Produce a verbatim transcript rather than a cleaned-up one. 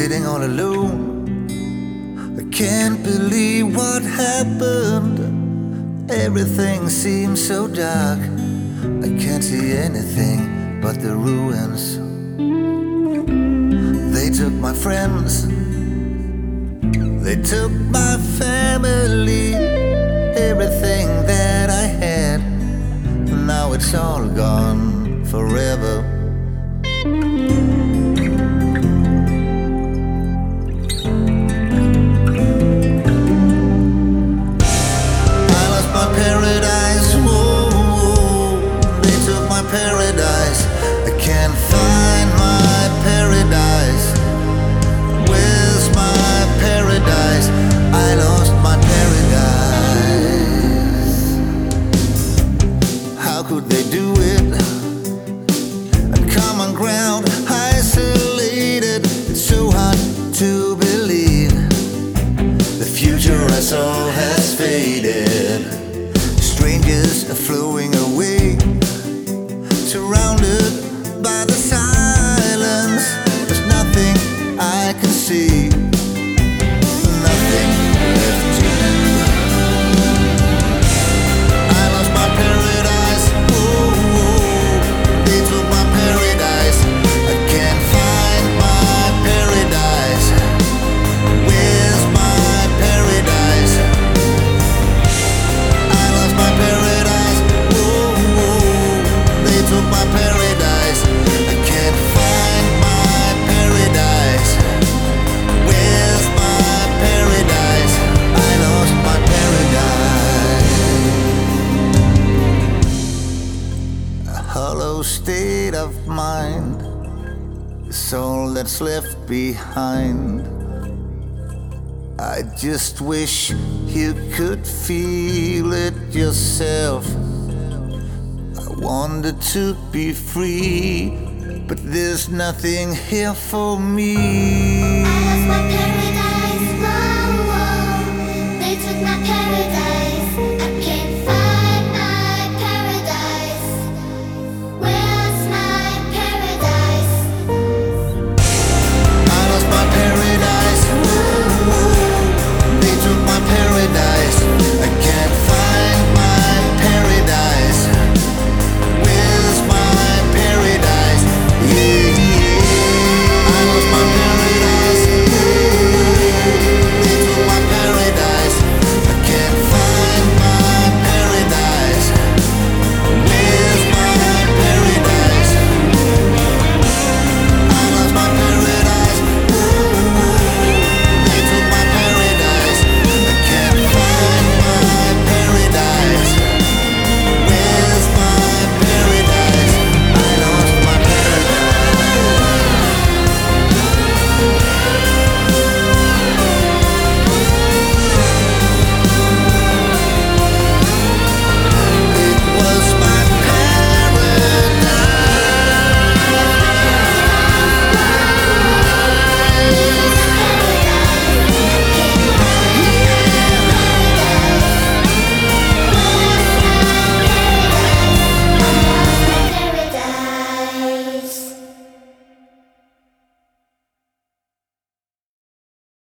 sitting all alone. I can't believe what happened. Everything seems so dark. I can't see anything but the ruins. They took my friends, they took my family, everything that I had. Now it's all gone forever. I lost my paradise, whoa, they took my paradise. I can't find my paradise. Where's my paradise? I lost my paradise. How could they do it? On common ground, isolated. It's so hard to believe. The future I saw has faded. Strangers are flowing away, surrounded by the silence. There's nothing I can see, nothing left to do. I lost my paradise, oh, they took my paradise. I can't find my paradise. Where's my paradise? I lost my paradise, oh, they took my paradise. I can't find my paradise. Where's my paradise? I lost my paradise. A hollow state of mind is all that's left behind. I just wish you could feel it yourself. I wanted to be free, but there's nothing here for me. I lost my paradise.